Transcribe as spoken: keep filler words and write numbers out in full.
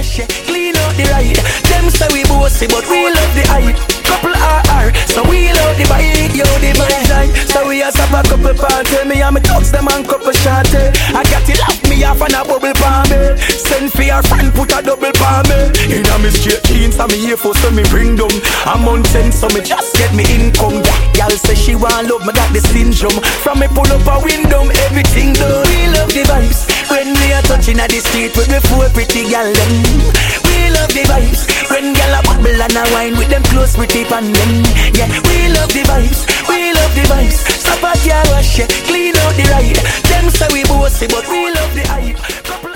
wash it, clean out the ride. Them say we bossy, but we love the hype. Couple R R, so we love the bike, yo the bike. So we a stop a couple party, me and me thugs them and couple shorty. I got it lock me off and a bubble palm me. Send for your friend, put a double palm me. In a me straight jeans, and me here for so me bring them. A month ten, so me just get me income. Y'all say she want love, me got the syndrome. From me pull up a window, everything done. We love the vibes, when we are touching at the street with me four pretty gal them. We love the vibes, when gal a bubble and a wine with them close pretty pan them. Yeah, we love the vibes, we love the vibes. Stop a car wash it, clean out the ride. Them say we bossy, but we love the hype. Couple